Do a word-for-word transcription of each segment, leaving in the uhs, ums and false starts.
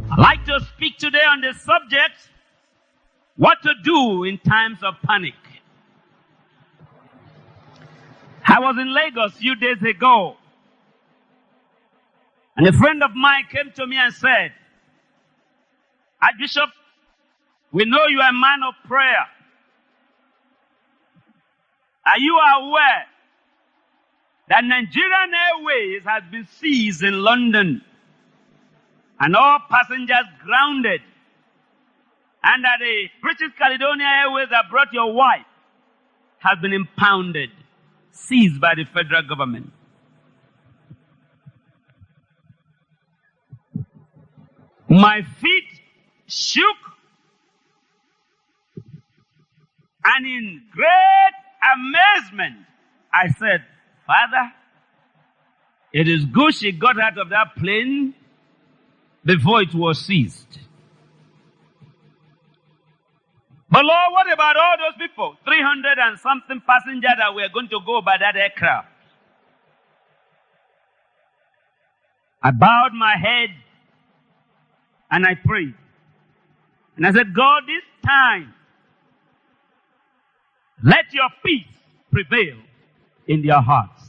I'd like to speak today on the subject, what to do in times of panic. I was in Lagos a few days ago, and a friend of mine came to me and said, Archbishop, we know you are a man of prayer. Are you aware that Nigerian Airways has been seized in London and all passengers grounded, and that the British Caledonia Airways that brought your wife has been impounded, seized by the federal government? My feet shook, and in great amazement, I said, Father, it is good she got out of that plane before it was seized. But Lord, what about all those people, three hundred and something passengers that were going to go by that aircraft? I bowed my head and I prayed. And I said, God, this time, let your peace prevail in their hearts.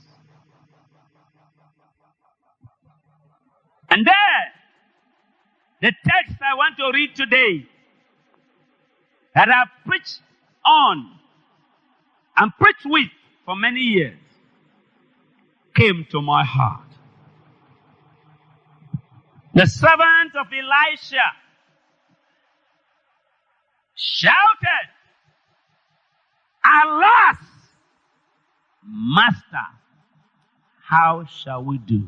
And there, the text I want to read today, that I've preached on and preached with for many years, came to my heart. The servant of Elisha shouted, Alas, Master, how shall we do?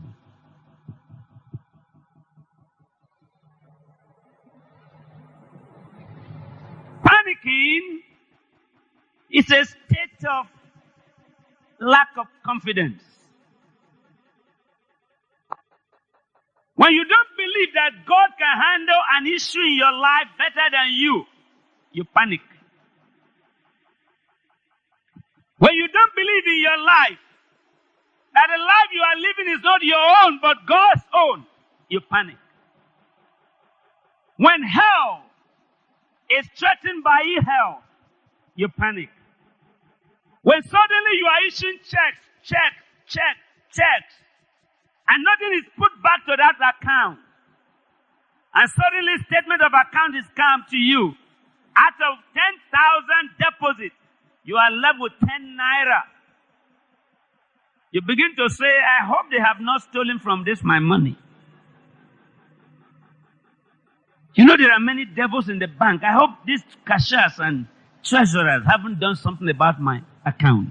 Panicking is a state of lack of confidence. When you don't believe that God can handle an issue in your life better than you, you panic. When you don't believe in your life, that the life you are living is not your own, but God's own, you panic. When hell is threatened by ill, you panic. When suddenly you are issuing checks, checks, checks, checks, and nothing is put back to that account, and suddenly statement of account is come to you, out of ten thousand deposits, you are left with ten naira. You begin to say, I hope they have not stolen from this my money. You know there are many devils in the bank. I hope these cashiers and treasurers haven't done something about my account.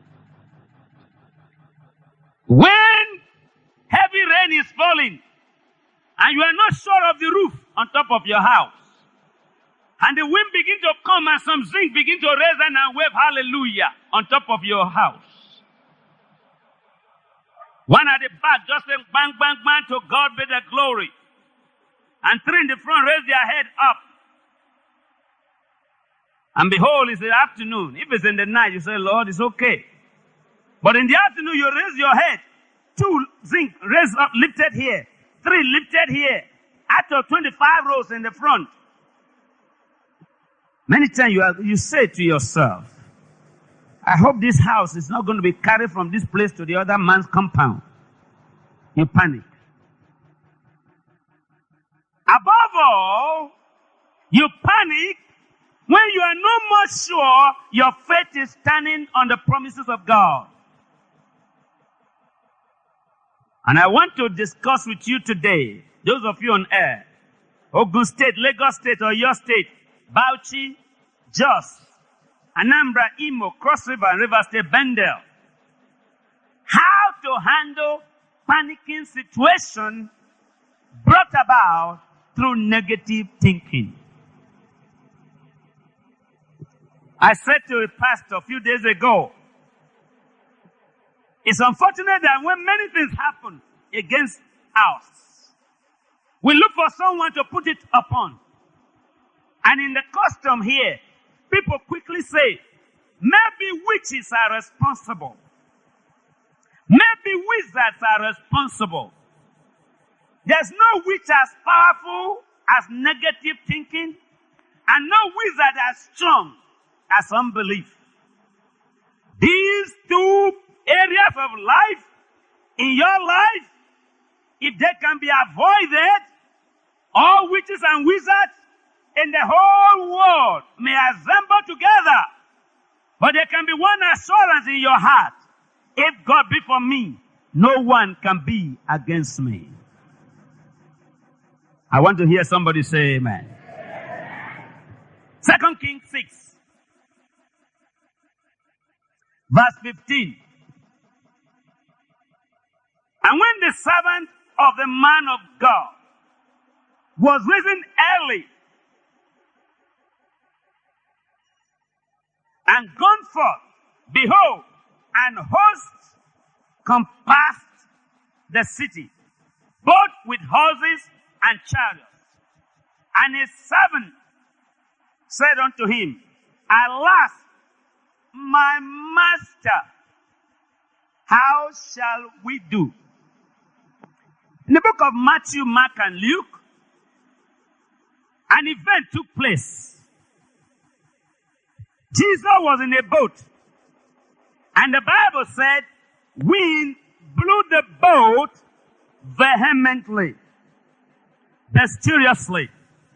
When heavy rain is falling, and you are not sure of the roof on top of your house, and the wind begin to come and some zinc begin to raise and wave hallelujah on top of your house. One at the back just saying bang, bang, bang, to God be the glory. And three in the front raise their head up. And behold, it's the afternoon. If it's in the night, you say, Lord, it's okay. But in the afternoon, you raise your head. Two zinc raised up, lifted here. Three lifted here. Out of twenty-five rows in the front. Many times you, are, you say to yourself, I hope this house is not going to be carried from this place to the other man's compound. You panic. Above all, you panic when you are no more sure your faith is standing on the promises of God. And I want to discuss with you today, those of you on air, Ogun State, Lagos State, or your state, Bauchi, Jos, Anambra, Imo, Cross River, and River State, Bendel. How to handle panicking situation brought about through negative thinking. I said to a pastor a few days ago, it's unfortunate that when many things happen against us, we look for someone to put it upon. And in the custom here, people quickly say, maybe witches are responsible. Maybe wizards are responsible. There's no witch as powerful as negative thinking, and no wizard as strong as unbelief. These two areas of life in your life, if they can be avoided, all witches and wizards in the whole world may assemble together. But there can be one assurance in your heart. If God be for me, no one can be against me. I want to hear somebody say amen. Second Kings six. Verse fifteen. And when the servant of the man of God was risen early and gone forth, behold, an host compassed the city, both with horses and chariots. And his servant said unto him, Alas, my master, how shall we do? In the book of Matthew, Mark, and Luke, an event took place. Jesus was in a boat, and the Bible said, wind blew the boat vehemently, boisterously.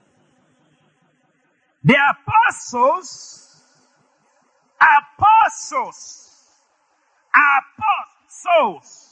The apostles, apostles, apostles,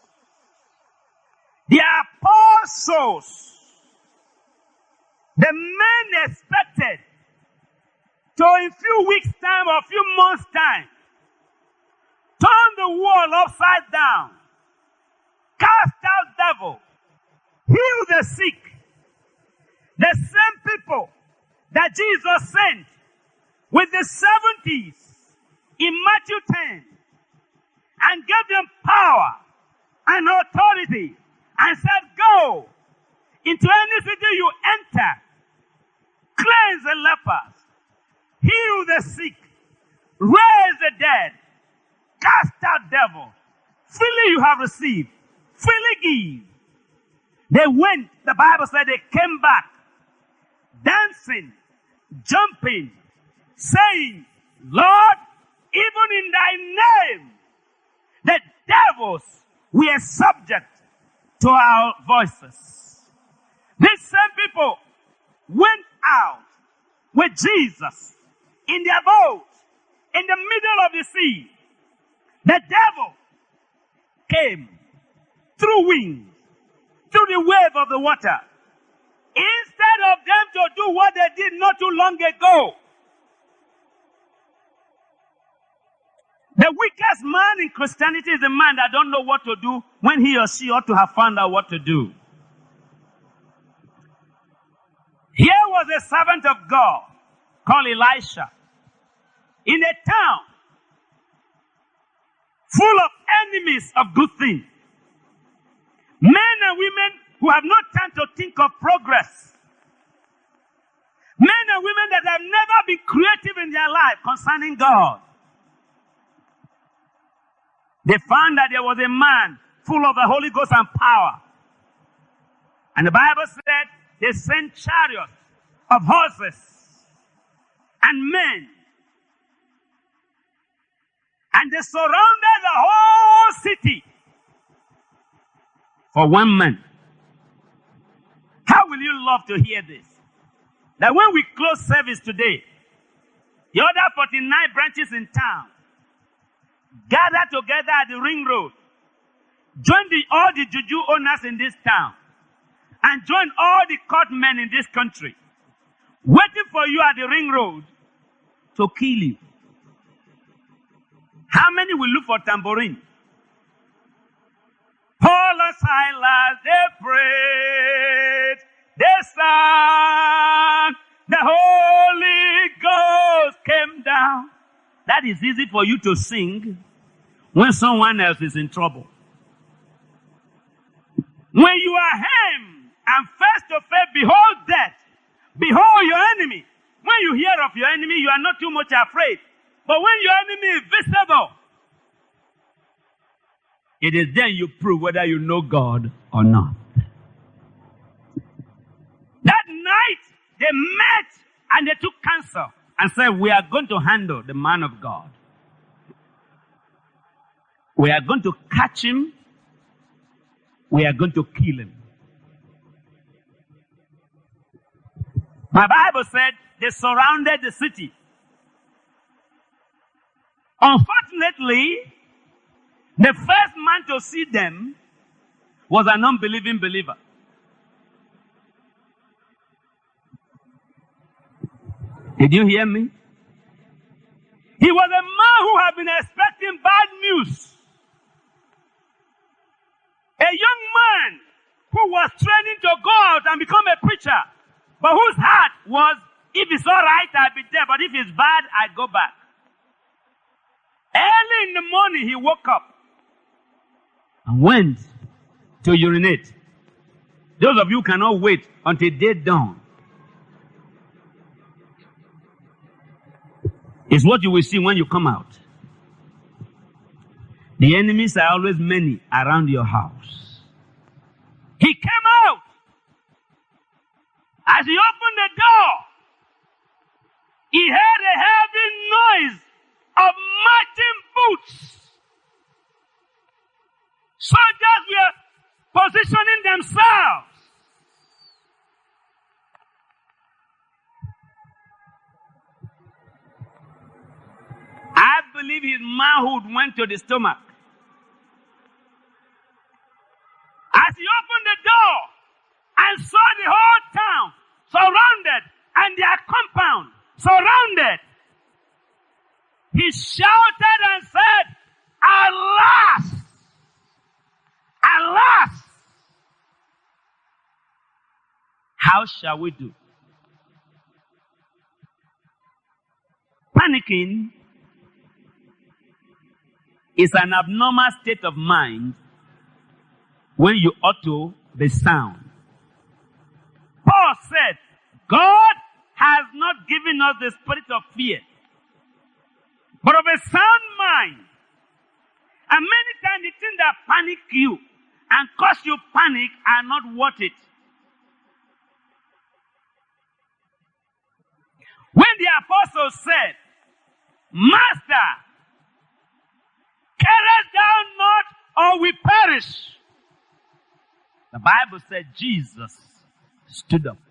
the apostles, the men expected to in few weeks' time or few months' time turn the world upside down, cast out devil, heal the sick. The same people that Jesus sent with the seventies in Matthew ten and gave them power and authority and said, go into any city you enter, cleanse the lepers, heal the sick, raise the dead, cast out devils. Freely you have received, freely give. They went, the Bible said they came back, dancing, jumping, saying, Lord, even in thy name, the devils were subject to our voices. These same people went out with Jesus in their boat in the middle of the sea. The devil came through wind, through the wave of the water. Instead of them to do what they did not too long ago, the weakest man in Christianity is the man that don't know what to do when he or she ought to have found out what to do. Here was a servant of God called Elisha in a town full of enemies of good things. Men and women who have no time to think of progress. Men and women that have never been creative in their life concerning God. They found that there was a man full of the Holy Ghost and power. And the Bible said they sent chariots of horses and men. And they surrounded the whole city for one man. How will you love to hear this? That when we close service today, the other forty-nine branches in town gather together at the ring road, join the, all the juju owners in this town, and join all the court men in this country, waiting for you at the ring road to kill you. How many will look for tambourine? Paul and Silas, they prayed, they sang, the Holy Ghost came down. That is easy for you to sing when someone else is in trouble. When you are him and face to face, behold death, behold your enemy. When you hear of your enemy, you are not too much afraid. But when your enemy is visible, it is then you prove whether you know God or not. they met and they took counsel and said, we are going to handle the man of God. We are going to catch him. We are going to kill him. My Bible said they surrounded the city. Unfortunately, the first man to see them was an unbelieving believer. Did you hear me? He was a man who had been expecting bad news. A young man who was training to go out and become a preacher, but whose heart was, if it's all right, I'll be there, but if it's bad, I go back. Early in the morning, he woke up and went to urinate. Those of you cannot wait until day dawn. It's what you will see when you come out. The enemies are always many around your house. He came out. As he opened the door, he heard a heavy noise of marching boots. Soldiers were positioning themselves. I believe his manhood went to the stomach. As he opened the door and saw the whole town surrounded and their compound surrounded, he shouted and said, alas! Alas! How shall we do? Panicking is an abnormal state of mind when you ought to be sound. Paul said, God has not given us the spirit of fear, but of a sound mind. And many times the things that panic you and cause you panic are not worth it. When the apostle said, Master, carest thou not, or we perish? The Bible said Jesus stood up.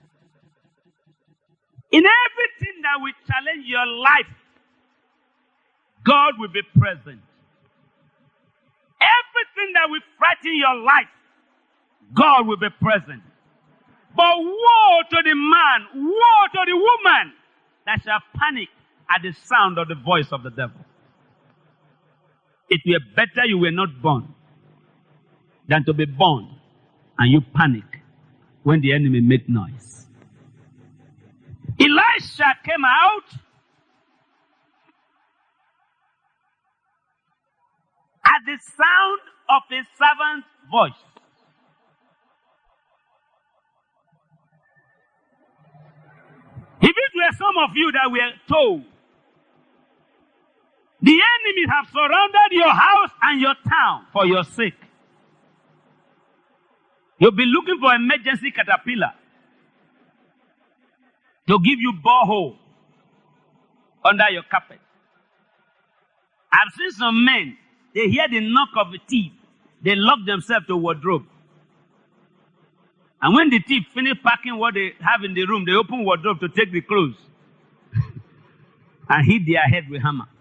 In everything that will challenge your life, God will be present. Everything that will frighten your life, God will be present. But woe to the man, woe to the woman that shall panic at the sound of the voice of the devil. It were better you were not born than to be born and you panic when the enemy make noise. Elisha came out at the sound of his servant's voice. If it were some of you that were told, the enemies have surrounded your house and your town for your sake, you'll be looking for emergency caterpillar to give you borehole under your carpet. I've seen some men, they hear the knock of the thief, they lock themselves to wardrobe. And when the thief finish packing what they have in the room, they open wardrobe to take the clothes and hit their head with hammer.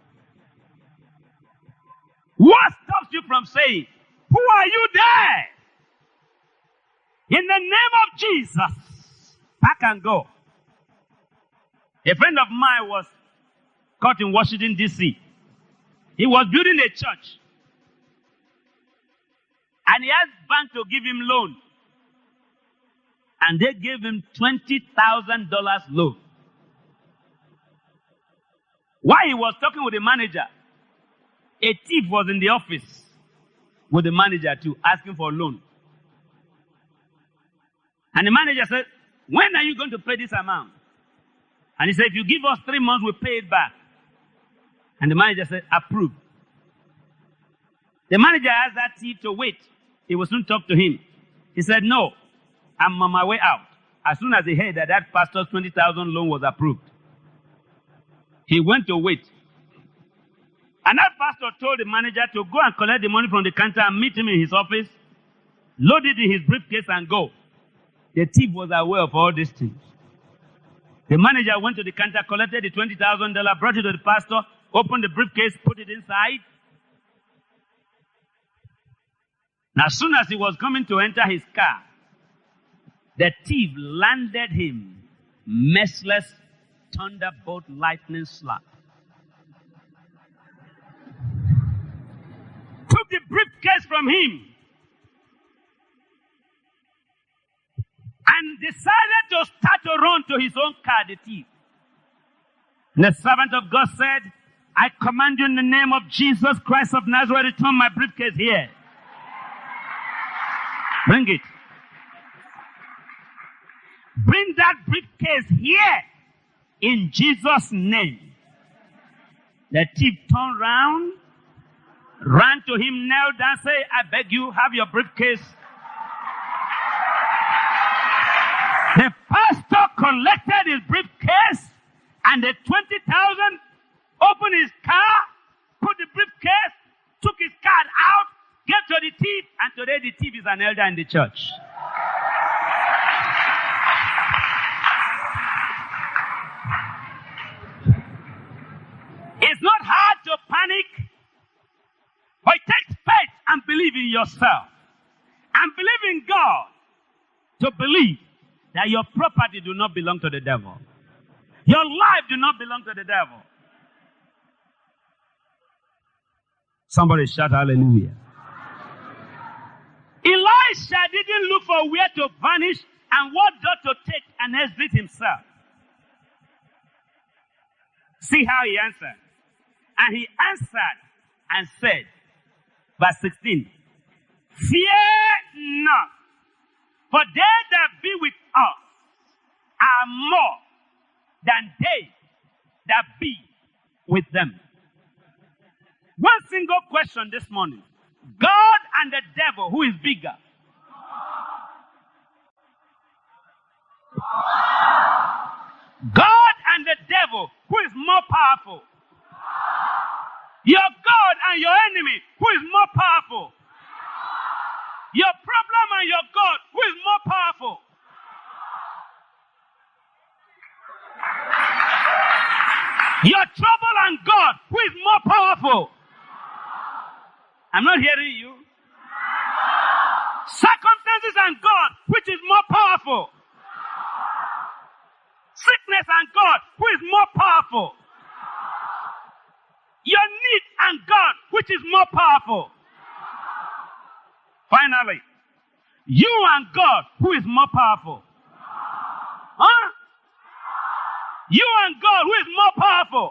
What stops you from saying, who are you there? In the name of Jesus, pack and go. A friend of mine was caught in Washington, D C He was building a church. And he asked bank to give him loan. And they gave him twenty thousand dollars loan. While he was talking with the manager, a thief was in the office with the manager too, asking for a loan. And the manager said, when are you going to pay this amount? And he said, if you give us three months, we'll pay it back. And the manager said, approve. The manager asked that thief to wait. He will soon talk to him. He said, no, I'm on my way out. as soon as he heard that that pastor's twenty thousand loan was approved, he went to wait. And that pastor told the manager to go and collect the money from the counter and meet him in his office, load it in his briefcase and go. The thief was aware of all these things. The manager went to the counter, collected the twenty thousand dollars, brought it to the pastor, opened the briefcase, put it inside. Now, as soon as he was coming to enter his car, the thief landed him merciless thunderbolt lightning slap. Took the briefcase from him and decided to start to run to his own car, the thief. And the servant of God said, I command you in the name of Jesus Christ of Nazareth, return my briefcase here. Bring it. Bring that briefcase here in Jesus' name. The thief turned round, ran to him, knelt down, said, I beg you, have your briefcase. The pastor collected his briefcase and the twenty thousand, opened his car, put the briefcase, took his card out, gave to the thief, and today the thief is an elder in the church. It's not hard to panic, but it takes faith and believe in yourself. And believe in God to believe that your property do not belong to the devil. Your life do not belong to the devil. Somebody shout hallelujah. Elisha didn't look for where to vanish and what door to take and exit himself. See how he answered. And he answered and said, verse sixteen, fear not, for they that be with us are more than they that be with them. One single question this morning. God and the devil, who is bigger? God and the devil, who is more powerful? Your God and your enemy, who is more powerful? Your problem and your God, who is more powerful? Your trouble and God, who is more powerful? I'm not hearing you. Circumstances and God, which is more powerful? Sickness and God, who is more powerful? Your need and God, which is more powerful? Finally, you and God, who is more powerful? Huh? You and God, who is more powerful?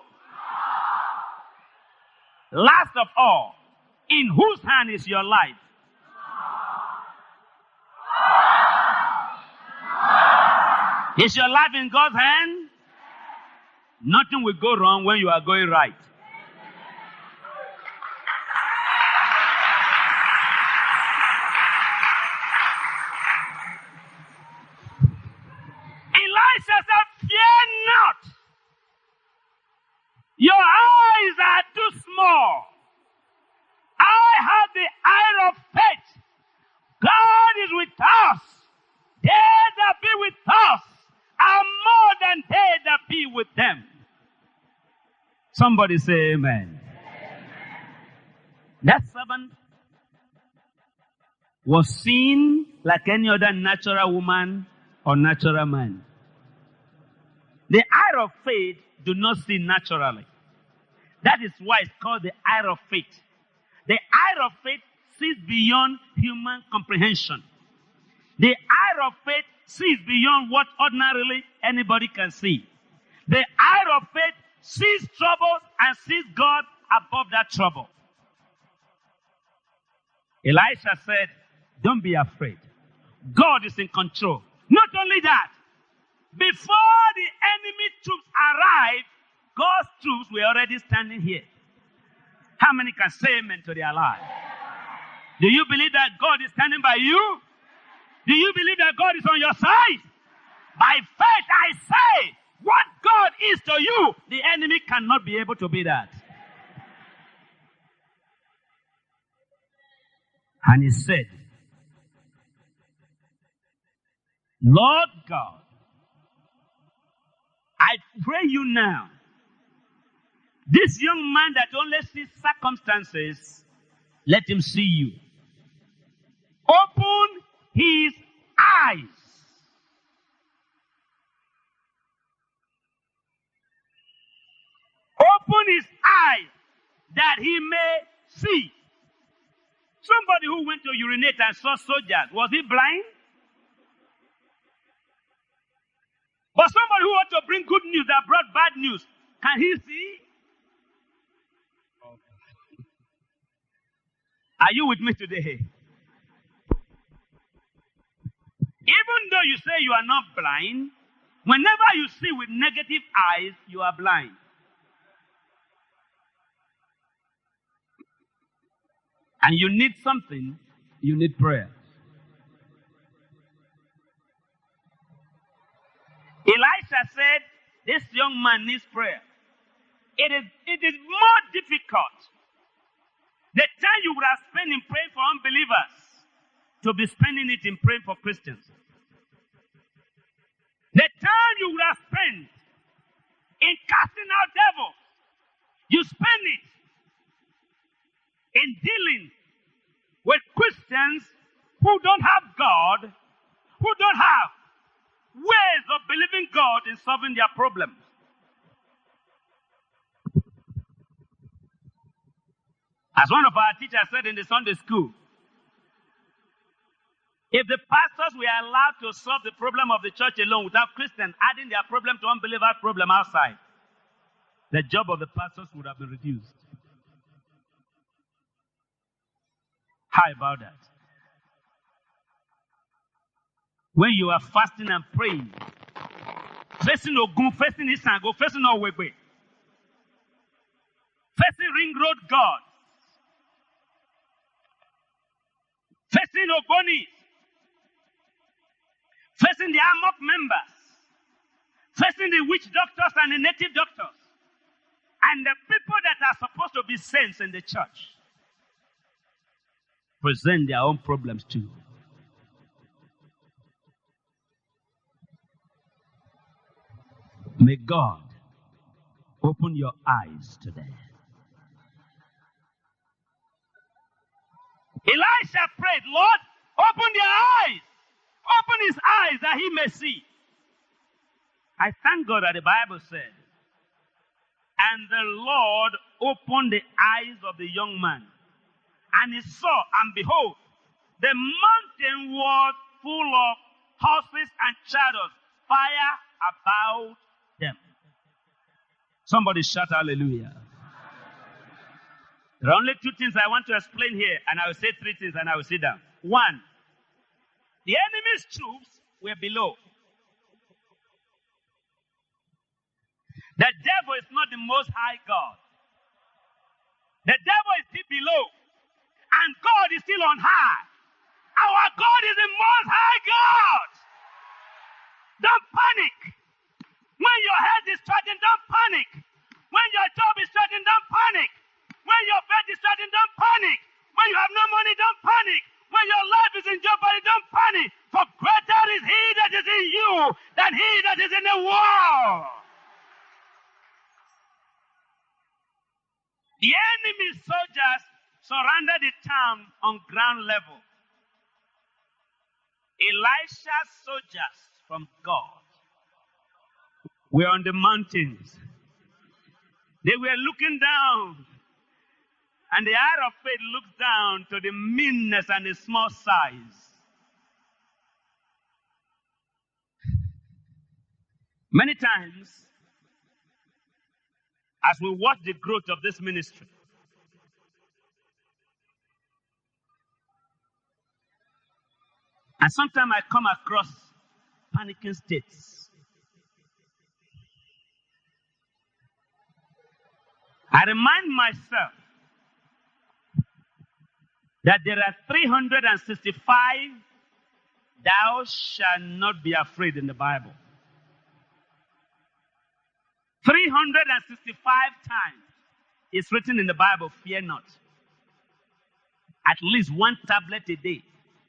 Last of all, in whose hand is your life? Is your life in God's hand? Nothing will go wrong when you are going right. Elisha said, fear not. Your eyes are too small. I have the eye of faith. God is with us. They that be with us are more than they that be with them. Somebody say amen. Amen. That servant was seen like any other natural woman or natural man. The eye of faith do not see naturally. That is why it's called the eye of faith. The eye of faith sees beyond human comprehension. The eye of faith sees beyond what ordinarily anybody can see. The eye of faith sees trouble and sees God above that trouble. Elisha said, don't be afraid. God is in control. Not only that, before the enemy troops arrive, God's troops were already standing here. How many can say amen to their life? Do you believe that God is standing by you? Do you believe that God is on your side? By faith I say, what God is to you, the enemy cannot be able to be that. And he said, Lord God, I pray you now, this young man that only sees circumstances, let him see you. Open his eyes. Open his eyes that he may see. Somebody who went to urinate and saw soldiers, was he blind? But somebody who ought to bring good news that brought bad news, can he see? Are you with me today? Even though you say you are not blind, whenever you see with negative eyes, you are blind. And you need something, you need prayer. Elisha said, this young man needs prayer. It is, it is more difficult the time you would have spent in praying for unbelievers to be spending it in praying for Christians. The time you would have spent in casting out devils, you spend it in dealing with Christians who don't have God, who don't have ways of believing God in solving their problems. As one of our teachers said in the Sunday school, if the pastors were allowed to solve the problem of the church alone without Christians adding their problem to unbelievers' problem outside, the job of the pastors would have been reduced. How about that? When you are fasting and praying, facing Ogun, facing Isango, facing Owegbe, facing Ring Road God, facing Ogoni, facing the Amok members, facing the witch doctors and the native doctors, and the people that are supposed to be saints in the church, present their own problems too. May God open your eyes today. Elisha prayed, Lord, open their eyes. Open his eyes that he may see. I thank God that the Bible said, and the Lord opened the eyes of the young man. And he saw, and behold, the mountain was full of horses and chariots, fire about them. Somebody shout hallelujah. There are only two things I want to explain here, and I will say three things and I will sit down. One, the enemy's troops were below. The devil is not the most high God. The devil is still below. And God is still on high. Our God is the most high God. Don't panic. When your head is threatened, don't panic. When your job is threatened, don't panic. When your bed is threatened, don't panic. When you have no money, don't panic. When your life is in jeopardy, don't panic. For greater is he that is in you than he that is in the world. The enemy soldiers surrounded the town on ground level. Elisha's soldiers from God were on the mountains. They were looking down. And the eye of faith looks down to the meanness and the small size. Many times, as we watch the growth of this ministry, and sometimes I come across panicking states. I remind myself that there are three hundred sixty-five thou shalt not be afraid in the Bible. three hundred sixty-five times it's written in the Bible, fear not. At least one tablet a day.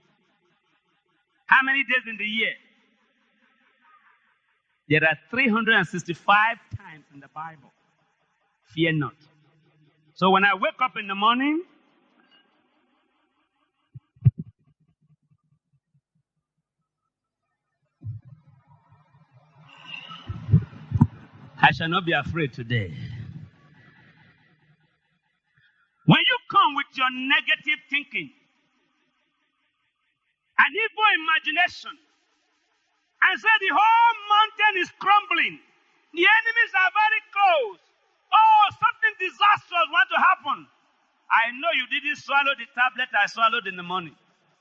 How many days in the year? There are three hundred sixty-five times in the Bible. Fear not. So when I wake up in the morning, I shall not be afraid today. When you come with your negative thinking, an evil imagination, and say the whole mountain is crumbling, the enemies are very close, oh, something disastrous want to happen, I know you didn't swallow the tablet I swallowed in the morning.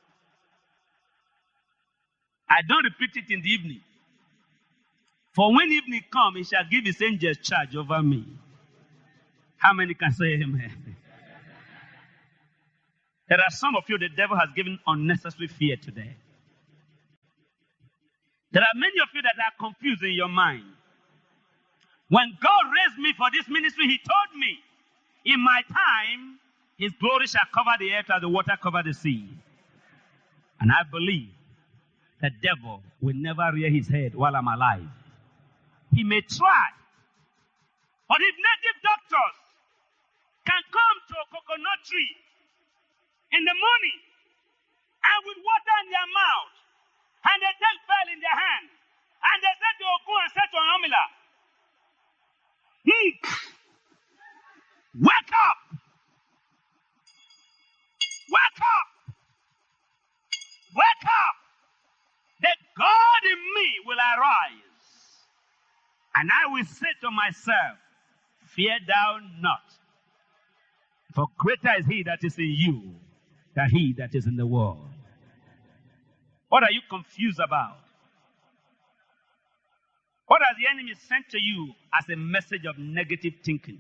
I don't repeat it in the evening. For when evening comes, he shall give his angels charge over me. How many can say amen? There are some of you the devil has given unnecessary fear today. There are many of you that are confused in your mind. When God raised me for this ministry, he told me, in my time, his glory shall cover the earth as the water cover the sea. And I believe the devil will never rear his head while I'm alive. He may try. But if native doctors can come to a coconut tree in the morning and with water in their mouth, and they take bell in their hand, and they say to Oku and say to Omila, hmm, wake up! Wake up! Wake up! The God in me will arise. And I will say to myself, fear thou not. For greater is he that is in you than he that is in the world. What are you confused about? What has the enemy sent to you as a message of negative thinking?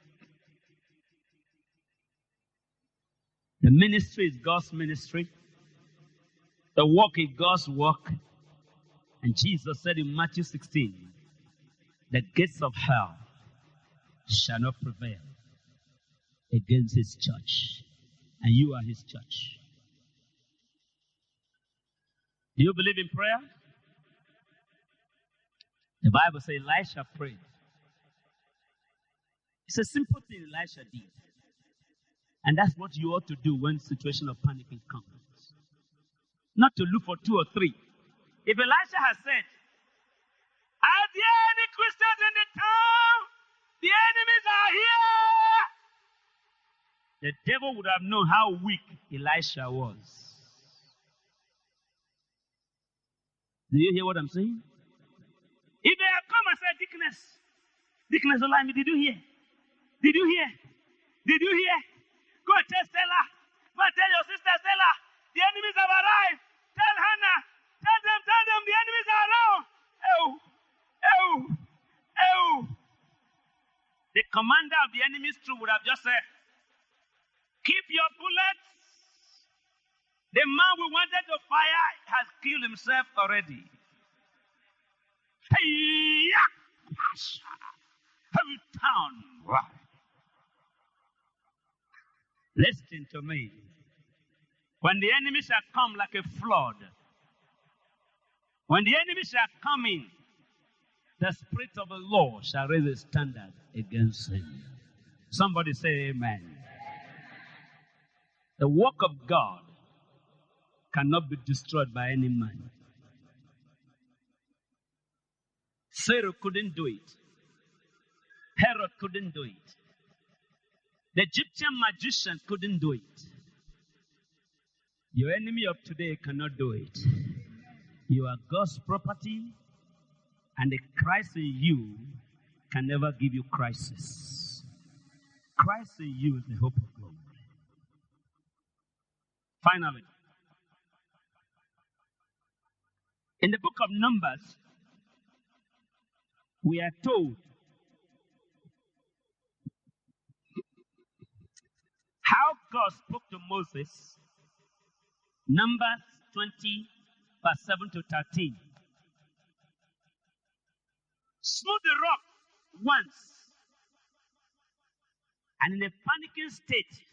The ministry is God's ministry. The work is God's work. And Jesus said in Matthew sixteen, the gates of hell shall not prevail against his church. And you are his church. Do you believe in prayer? The Bible says Elisha prayed. It's a simple thing Elisha did. And that's what you ought to do when situation of panicking comes. Not to look for two or three. If Elisha has said, are there any Christians in the town? The enemies are here. The devil would have known how weak Elisha was. Do you hear what I'm saying? If they have come and said, Deaconess, Deaconess Olami, did you hear? Did you hear? Did you hear? Go and tell Stella. Go and tell your sister Stella. The enemies have arrived. Tell Hannah. Tell them, tell them the enemies are around. Oh, oh, oh. The commander of the enemy's troop would have just said, keep your bullets. The man we wanted to fire has killed himself already. Listen to me. When the enemy shall come like a flood, when the enemy shall come in, the Spirit of the Lord shall raise a standard against him. Somebody say amen. The work of God cannot be destroyed by any man. Pharaoh couldn't do it. Herod couldn't do it. The Egyptian magician couldn't do it. Your enemy of today cannot do it. You are God's property, and the Christ in you can never give you crisis. Christ in you is the hope of glory. Finally, in the book of Numbers, we are told how God spoke to Moses. Numbers twenty, verse seven to thirteen. Smooth the rock once. And in a panicking state,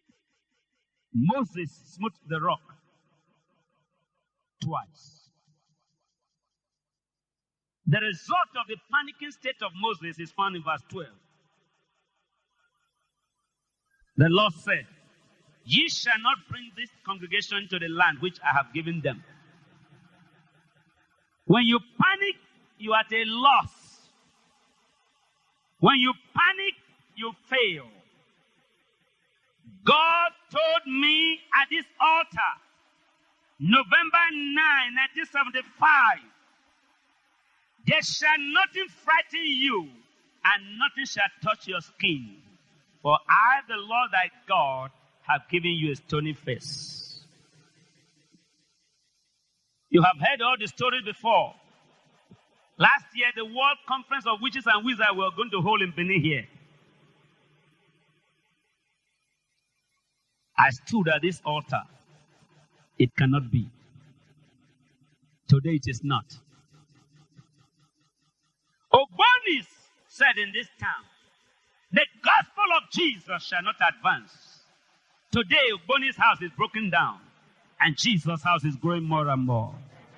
Moses smote the rock twice. The result of the panicking state of Moses is found in verse twelve. The Lord said, "Ye shall not bring this congregation to the land which I have given them." When you panic, you are at a loss. When you panic, you fail. God told me at this altar, November ninth, nineteen seventy-five, there shall nothing frighten you, and nothing shall touch your skin. For I, the Lord thy God, have given you a stony face. You have heard all the stories before. Last year, the World Conference of Witches and Wizards were going to hold in Benin here. I stood at this altar. It cannot be. Today it is not. Ogbonis said in this town, the gospel of Jesus shall not advance. Today, Ogbonis' house is broken down, and Jesus' house is growing more and more.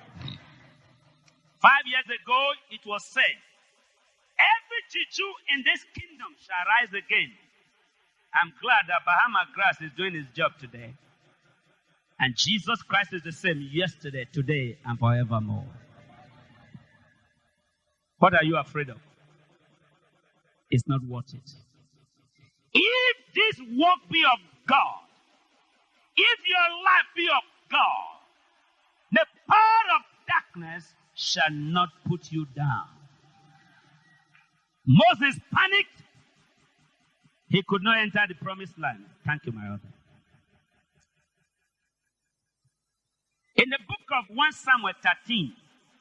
Five years ago, it was said, every Juju in this kingdom shall rise again. I'm glad that Bahama Grass is doing his job today. And Jesus Christ is the same yesterday, today, and forevermore. What are you afraid of? It's not worth it. If this work be of God, if your life be of God, the power of darkness shall not put you down. Moses panicked. He could not enter the promised land. Thank you, my brother. In the book of First Samuel thirteen,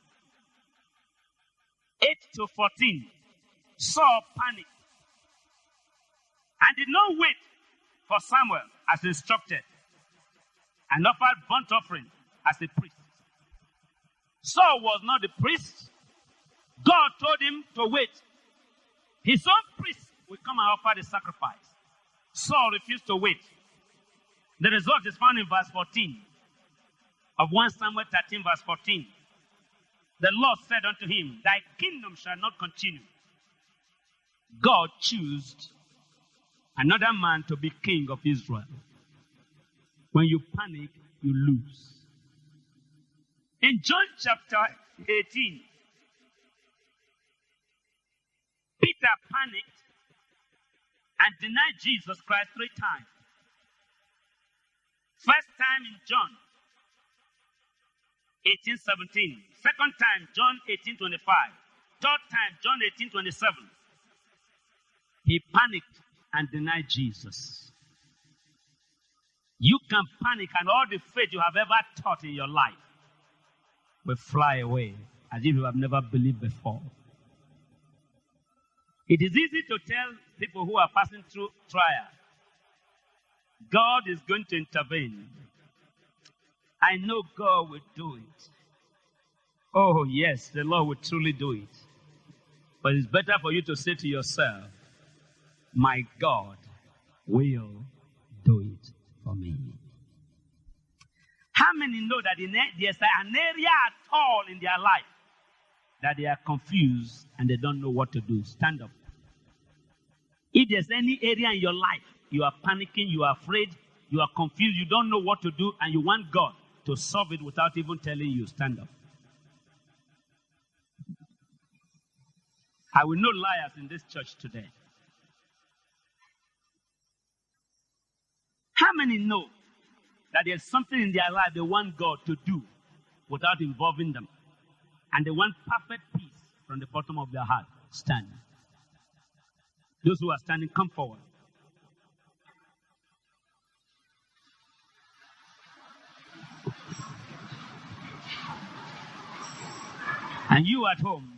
eight to fourteen, Saul panicked and did not wait for Samuel as instructed and offered burnt offering as a priest. Saul was not the priest. God told him to wait. His own priest will come and offer the sacrifice. Saul refused to wait. The result is found in verse fourteen of First Samuel thirteen, verse fourteen. The Lord said unto him, thy kingdom shall not continue. God chose another man to be king of Israel. When you panic, you lose. In John chapter eighteen, Peter panicked and denied Jesus Christ three times. First time in John eighteen seventeen. Second time, John eighteen twenty-five. Third time, John eighteen twenty-seven. He panicked and denied Jesus. You can panic and all the faith you have ever taught in your life will fly away as if you have never believed before. It is easy to tell people who are passing through trial, God is going to intervene. I know God will do it. Oh, yes, the Lord will truly do it. But it's better for you to say to yourself, my God will do it for me. How many know that in there's an area at all in their life that they are confused and they don't know what to do? Stand up. If there's any area in your life, you are panicking, you are afraid, you are confused, you don't know what to do, and you want God to solve it without even telling you, stand up. I will know liars in this church today. How many know that there's something in their life they want God to do without involving them? And they want perfect peace from the bottom of their heart. Stand. Those who are standing, come forward. And you at home,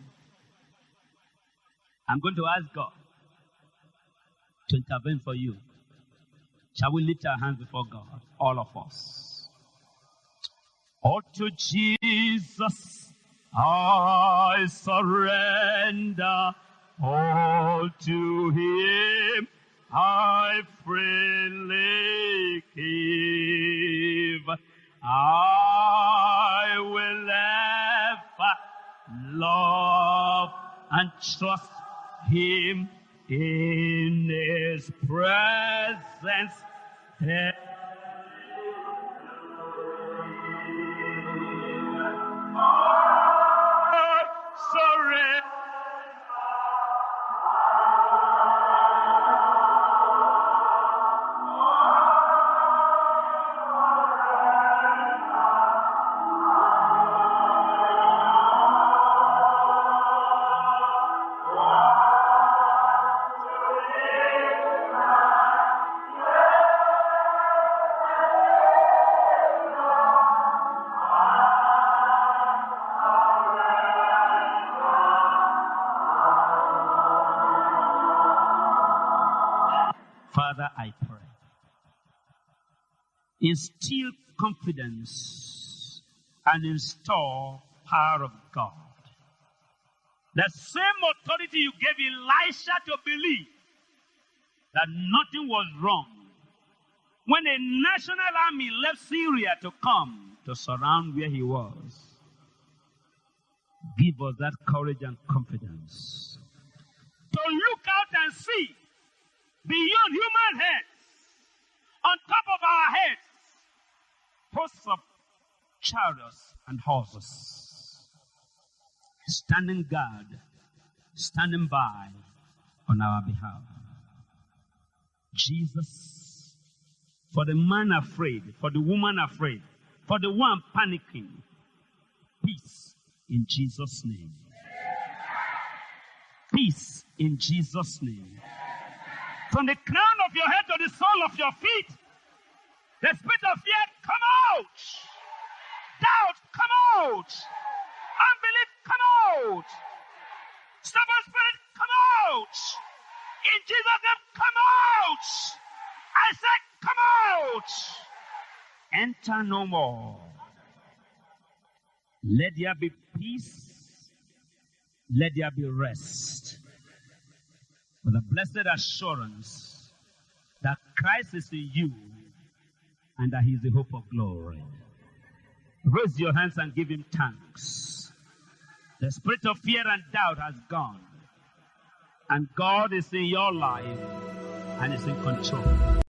I'm going to ask God to intervene for you. Shall we lift our hands before God, all of us? Oh, to Jesus I surrender All to him I freely give. I will ever love and trust him in his presence. Sorry. Father, I pray, instill confidence and install power of God. The same authority you gave Elisha to believe that nothing was wrong when a national army left Syria to come to surround where he was. Give us that courage and confidence to look out and see beyond human heads, on top of our heads, hosts of chariots and horses, standing guard, standing by on our behalf. Jesus, for the man afraid, for the woman afraid, for the one panicking, peace in Jesus' name. Peace in Jesus' name. From the crown of your head to the sole of your feet, the spirit of fear, come out. Doubt, come out. Unbelief, come out. Stubborn spirit, come out. In Jesus' name, come out. I said, come out. Enter no more. Let there be peace. Let there be rest. With the blessed assurance that Christ is in you and that he is the hope of glory. Raise your hands and give him thanks. The spirit of fear and doubt has gone. And God is in your life and is in control.